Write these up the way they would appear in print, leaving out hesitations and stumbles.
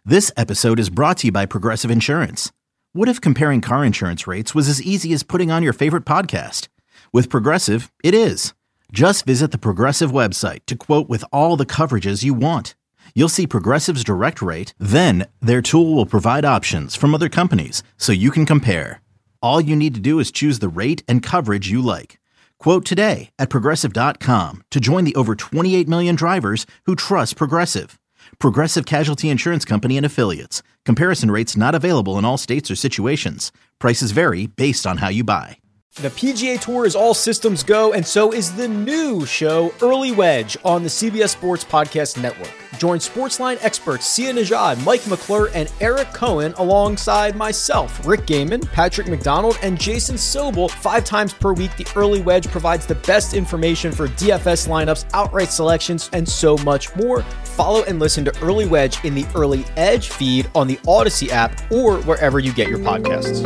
This episode is brought to you by Progressive Insurance. What if comparing car insurance rates was as easy as putting on your favorite podcast? With Progressive, it is. Just visit the Progressive website to quote with all the coverages you want. You'll see Progressive's direct rate, then their tool will provide options from other companies so you can compare. All you need to do is choose the rate and coverage you like. Quote today at Progressive.com to join the over 28 million drivers who trust Progressive. Progressive Casualty Insurance Company and Affiliates. Comparison rates not available in all states or situations. Prices vary based on how you buy. The PGA Tour is all systems go, and so is the new show, Early Wedge, on the CBS Sports Podcast Network. Join Sportsline experts Sia Nejad, Mike McClure, and Eric Cohen alongside myself, Rick Gaiman, Patrick McDonald, and Jason Sobel 5 times per week. The Early Wedge provides the best information for DFS lineups, outright selections, and so much more. Follow and listen to Early Wedge in the Early Edge feed on the Odyssey app or wherever you get your podcasts.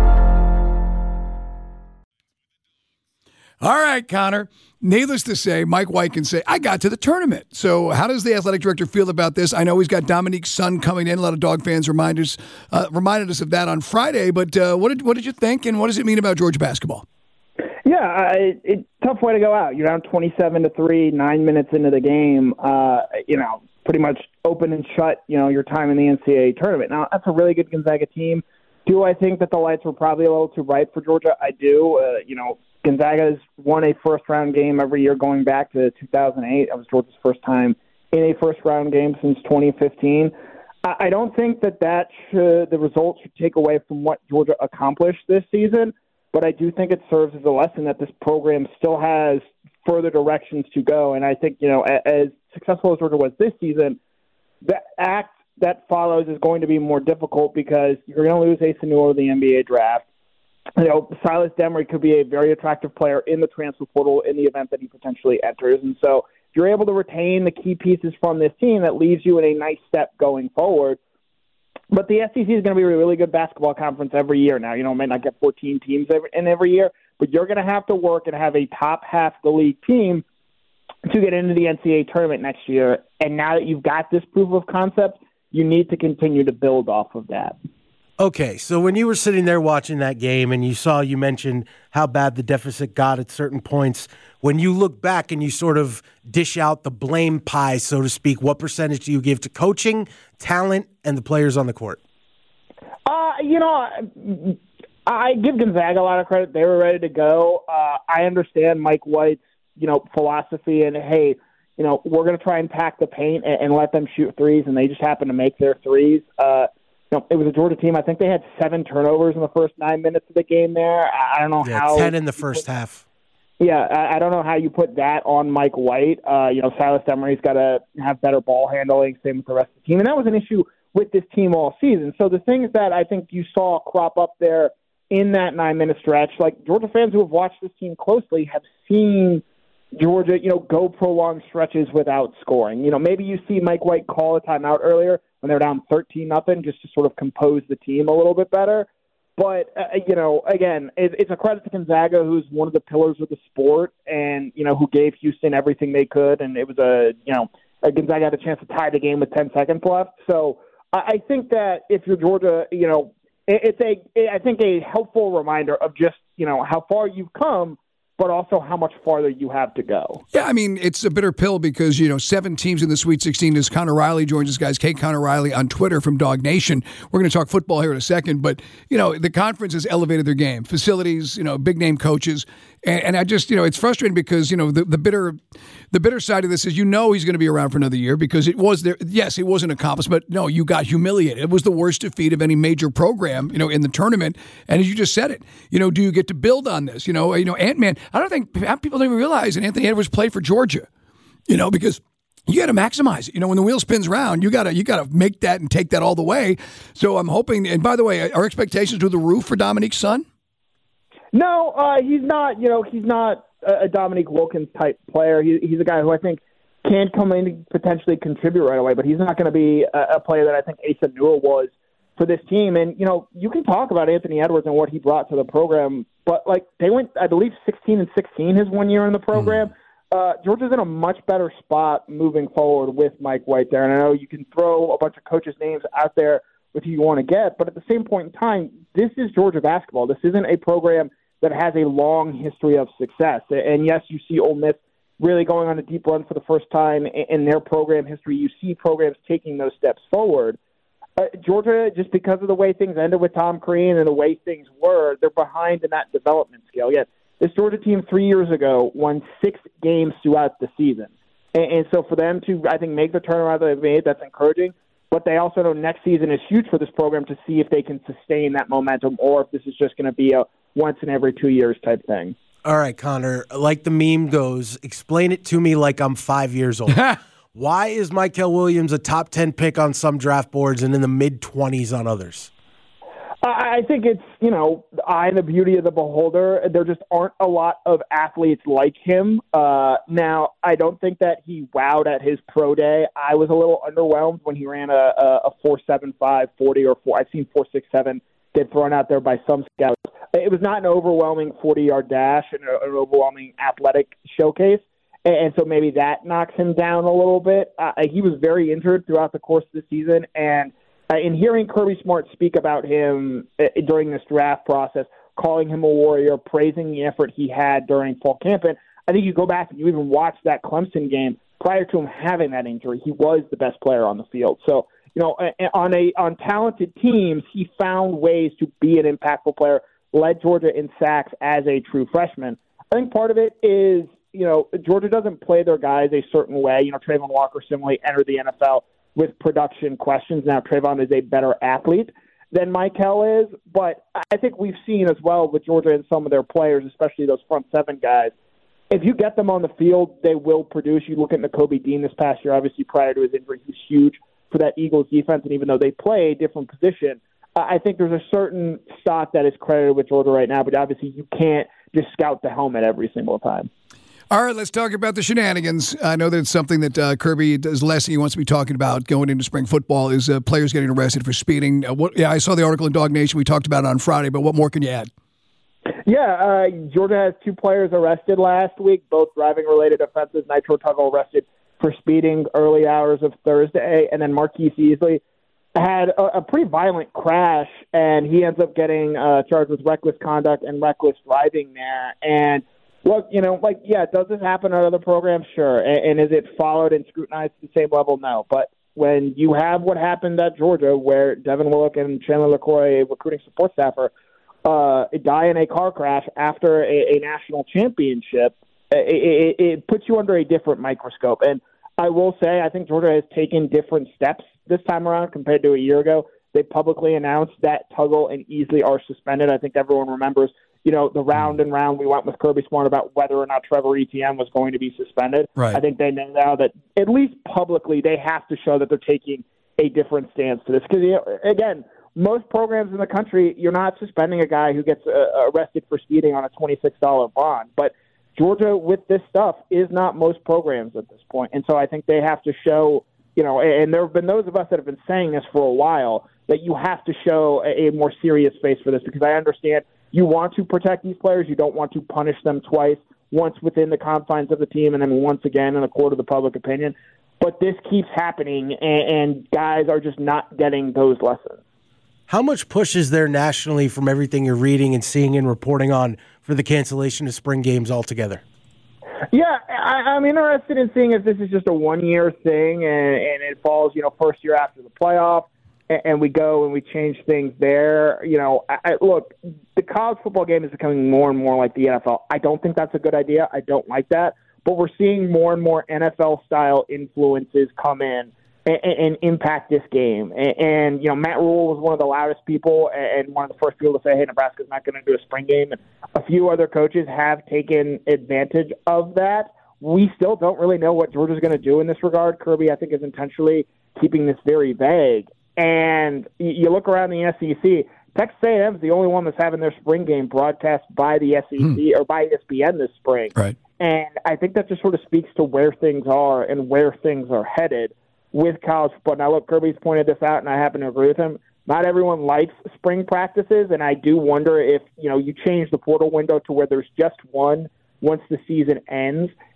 All right, Connor. Needless to say, Mike White can say, I got to the tournament. So how does the athletic director feel about this? I know he's got Dominique's son coming in. A lot of Dog fans reminded us of that on Friday. But what did you think, and what does it mean about Georgia basketball? Yeah, tough way to go out. You're down 27-3, 9 minutes into the game. Pretty much open and shut, your time in the NCAA tournament. Now, that's a really good Gonzaga team. Do I think that the lights were probably a little too bright for Georgia? I do. Gonzaga has won a first-round game every year going back to 2008. That was Georgia's first time in a first-round game since 2015. I don't think that the results should take away from what Georgia accomplished this season, but I do think it serves as a lesson that this program still has further directions to go. And I think, as successful as Georgia was this season, the act that follows is going to be more difficult because you're going to lose Asa Newell in the NBA draft. Silas Demery could be a very attractive player in the transfer portal in the event that he potentially enters. And so if you're able to retain the key pieces from this team, that leaves you in a nice step going forward. But the SEC is going to be a really good basketball conference every year now. It might not get 14 teams every year, but you're going to have to work and have a top half of the league team to get into the NCAA tournament next year. And now that you've got this proof of concept, you need to continue to build off of that. Okay, so when you were sitting there watching that game and you mentioned how bad the deficit got at certain points, when you look back and you sort of dish out the blame pie, so to speak, what percentage do you give to coaching, talent, and the players on the court? I give Gonzaga a lot of credit. They were ready to go. I understand Mike White's, philosophy and, hey, we're going to try and pack the paint and let them shoot threes, and they just happen to make their threes. It was a Georgia team. I think they had 7 turnovers in the first 9 minutes of the game there. I don't know how. 10 in the first half. Yeah, I don't know how you put that on Mike White. Silas Demery's got to have better ball handling, same with the rest of the team. And that was an issue with this team all season. So the things that I think you saw crop up there in that 9-minute stretch, like Georgia fans who have watched this team closely have seen Georgia, go prolonged stretches without scoring. Maybe you see Mike White call a timeout earlier when they're down 13-0 just to sort of compose the team a little bit better. But, again, it's a credit to Gonzaga, who's one of the pillars of the sport and, who gave Houston everything they could. And it was Gonzaga had a chance to tie the game with 10 seconds left. So I think that if you're Georgia, it's a helpful reminder of just, how far you've come, but also how much farther you have to go. Yeah, it's a bitter pill because, 7 teams in the Sweet 16 as Connor Riley joins us, guys. Connor Riley on Twitter from Dog Nation. We're going to talk football here in a second, but, the conference has elevated their game. Facilities, big-name coaches. And I just, it's frustrating because, the bitter side of this is, he's going to be around for another year because it was there. Yes, it was an accomplishment. No, you got humiliated. It was the worst defeat of any major program, in the tournament. And as you just said it, do you get to build on this? Ant-Man, I don't think people don't even realize that Anthony Edwards played for Georgia, because you got to maximize it. When the wheel spins around, you got to make that and take that all the way. So I'm hoping, and by the way, are expectations through the roof for Dominique's son? No, he's not. He's not a Dominique Wilkins type player. He's a guy who I think can come in and potentially contribute right away, but he's not going to be a player that I think Asa Newell was for this team. And, you can talk about Anthony Edwards and what he brought to the program, but they went, I believe, 16-16 his 1 year in the program. Georgia's in a much better spot moving forward with Mike White there. And I know you can throw a bunch of coaches' names out there with who you want to get, but at the same point in time, this is Georgia basketball. This isn't a program that has a long history of success. And yes, you see Ole Miss really going on a deep run for the first time in their program history. You see programs taking those steps forward. Georgia, just because of the way things ended with Tom Crean and the way things were, they're behind in that development scale. Yet this Georgia team 3 years ago won 6 games throughout the season. And so for them to, I think, make the turnaround that they've made, that's encouraging. But they also know next season is huge for this program to see if they can sustain that momentum or if this is just going to be a once in every 2 years type thing. All right, Connor, like the meme goes, explain it to me like I'm 5 years old. Why is Mykel Williams a top 10 pick on some draft boards and in the mid-20s on others? I think it's, the eye and the beauty of the beholder. There just aren't a lot of athletes like him. Now, I don't think that he wowed at his pro day. I was a little underwhelmed when he ran a 4.75 40 or 4. I've seen 4.67 get thrown out there by some scouts. It was not an overwhelming 40-yard dash and an overwhelming athletic showcase. And so maybe that knocks him down a little bit. He was very injured throughout the course of the season. And in hearing Kirby Smart speak about him during this draft process, calling him a warrior, praising the effort he had during fall camp, and I think you go back and you even watch that Clemson game prior to him having that injury, he was the best player on the field. So, on talented teams, he found ways to be an impactful player, led Georgia in sacks as a true freshman. I think part of it is, Georgia doesn't play their guys a certain way. Trayvon Walker similarly entered the NFL with production questions. Now, Trayvon is a better athlete than Mykel is, but I think we've seen as well with Georgia and some of their players, especially those front seven guys, if you get them on the field, they will produce. You look at Nakobe Dean this past year, obviously prior to his injury, he was huge for that Eagles defense, and even though they play a different position, I think there's a certain stock that is credited with Georgia right now, but obviously you can't just scout the helmet every single time. All right, let's talk about the shenanigans. I know that's something that Kirby does less than he wants to be talking about going into spring football is players getting arrested for speeding. I saw the article in Dog Nation. We talked about it on Friday, but what more can you add? Yeah, Georgia has 2 players arrested last week, both driving-related offenses. Nitro Tuggle arrested for speeding early hours of Thursday, and then Marquise Easley had a pretty violent crash, and he ends up getting charged with reckless conduct and reckless driving there. And look, does this happen at other programs? Sure. And is it followed and scrutinized at the same level? No. But when you have what happened at Georgia, where Devin Willock and Chandler LaCroix, a recruiting support staffer, die in a car crash after a national championship, it puts you under a different microscope. And I will say, I think Georgia has taken different steps this time around compared to a year ago. They publicly announced that Tuggle and Easley are suspended. I think everyone remembers the round and round we went with Kirby Smart about whether or not Trevor Etienne was going to be suspended. Right. I think they know now that at least publicly they have to show that they're taking a different stance to this. Because, again, most programs in the country, you're not suspending a guy who gets arrested for speeding on a $26 bond. But Georgia, with this stuff, is not most programs at this point. And so I think they have to show, and there have been those of us that have been saying this for a while, that you have to show a more serious face for this, because I understand you want to protect these players. You don't want to punish them twice, once within the confines of the team and then once again in the court of the public opinion. But this keeps happening, and guys are just not getting those lessons. How much push is there nationally from everything you're reading and seeing and reporting on for the cancellation of spring games altogether? Yeah, I'm interested in seeing if this is just a one-year thing and it falls, first year after the playoff, and we go and we change things there. Look, the college football game is becoming more and more like the NFL. I don't think that's a good idea. I don't like that. But we're seeing more and more NFL-style influences come in and impact this game. And Matt Rule was one of the loudest people and one of the first people to say, hey, Nebraska's not going to do a spring game. And a few other coaches have taken advantage of that. We still don't really know what Georgia's going to do in this regard. Kirby, I think, is intentionally keeping this very vague. And you look around the SEC, Texas A&M is the only one that's having their spring game broadcast by the SEC or by ESPN this spring. Right. And I think that just sort of speaks to where things are and where things are headed with college football. Now, look, Kirby's pointed this out, and I happen to agree with him. Not everyone likes spring practices, and I do wonder if, you change the portal window to where there's just one once the season ends,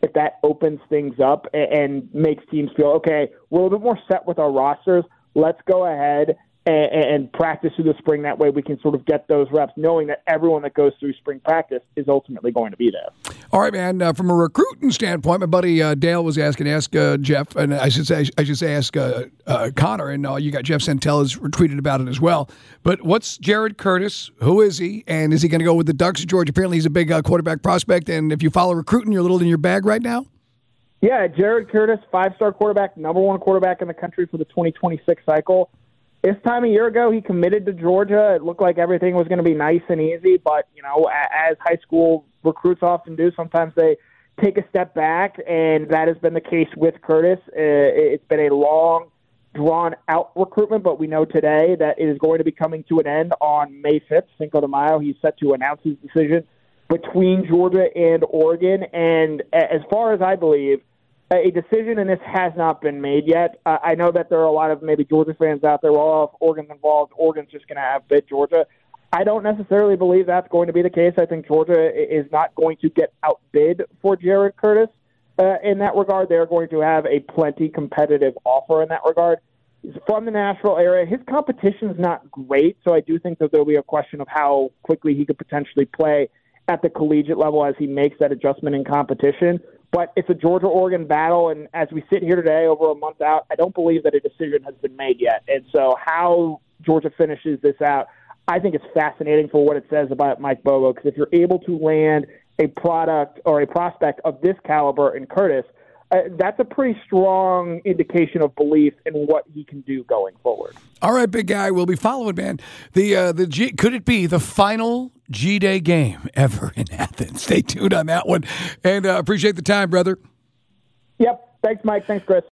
if that opens things up and makes teams feel, okay, we're a little bit more set with our rosters. Let's go ahead and practice through the spring. That way we can sort of get those reps, knowing that everyone that goes through spring practice is ultimately going to be there. All right, man. From a recruiting standpoint, my buddy Dale was ask Jeff, and I should say ask Connor, and you got Jeff Santella's tweeted about it as well. But what's Jared Curtis? Who is he? And is he going to go with the Ducks of Georgia? Apparently he's a big quarterback prospect, and if you follow recruiting, you're a little in your bag right now? Yeah, Jared Curtis, 5-star quarterback, number 1 quarterback in the country for the 2026 cycle. This time a year ago, he committed to Georgia. It looked like everything was going to be nice and easy, but, as high school recruits often do, sometimes they take a step back, and that has been the case with Curtis. It's been a long, drawn-out recruitment, but we know today that it is going to be coming to an end on May 5th, Cinco de Mayo. He's set to announce his decision between Georgia and Oregon, and as far as I believe, a decision in this has not been made yet. I know that there are a lot of maybe Georgia fans out there, well, if Oregon's involved, Oregon's just going to outbid Georgia. I don't necessarily believe that's going to be the case. I think Georgia is not going to get outbid for Jared Curtis in that regard. They're going to have a plenty competitive offer in that regard. He's from the Nashville area. His competition is not great, so I do think that there'll be a question of how quickly he could potentially play at the collegiate level as he makes that adjustment in competition. But it's a Georgia-Oregon battle, and as we sit here today, over a month out, I don't believe that a decision has been made yet. And so how Georgia finishes this out, I think it's fascinating for what it says about Mike Bobo, because if you're able to land a product or a prospect of this caliber in Curtis, that's a pretty strong indication of belief in what he can do going forward. All right, big guy, we'll be following, man. Could it be the final G-Day game ever in Athens? Stay tuned on that one, and appreciate the time, brother. Yep. Thanks, Mike. Thanks, Chris.